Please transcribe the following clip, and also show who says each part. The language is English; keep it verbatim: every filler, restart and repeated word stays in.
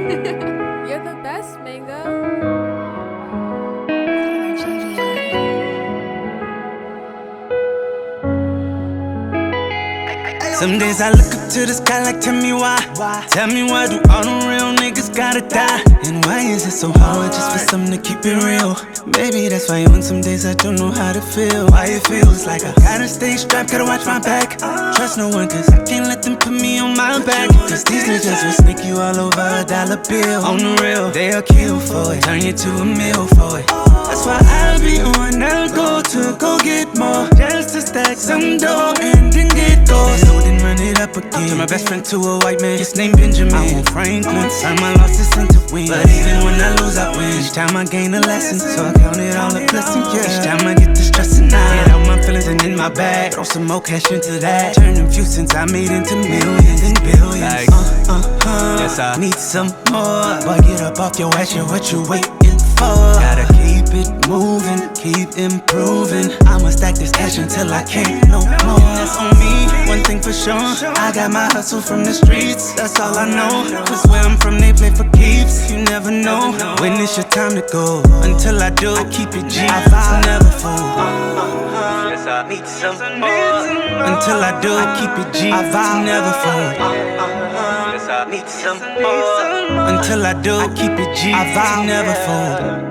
Speaker 1: You're the best, Mango.
Speaker 2: Some days I look up to the sky like, tell me why. Tell me why do all the real niggas gotta die? And why is it so hard just for something to keep it real? Maybe that's why on some days I don't know how to feel. Why it feels like I gotta stay strapped, gotta watch my back. Trust no one cause I can't let them put me on my back. Cause these niggas will sneak you all over a dollar bill. On the real, they'll kill for it, turn you to a meal for it. That's why I'll be on, I'll go to go get more, just to stack some dough and then get those. Then run it up again. Turn my best friend to a white man, his name Benjamin. I want Franklin, turn my losses into wins. But even when I lose, I win. Each time I gain a lesson, so I count it all a blessing, yeah. Each time I get to stressing out, get out my feelings and in my bag. Throw some more cash into that, turn them few cents I made into millions and billions. Like, uh, uh, uh, yes, I need some more. Boy, get up off your ass, yeah, what you waiting for? Gotta keep it moving, keep improving. I'ma stack this cash until I can't no more. That's on me, one thing for sure, I got my hustle from the streets, that's all I know. Cause where I'm from they play for keeps, you never know when it's your time to go. Until I do, I keep it G, I vow never fold. Yes, I need some more. Until I do, I keep it G, I vow never fold. Yes, I need some more. Until I do, I keep it G, I vow never fold.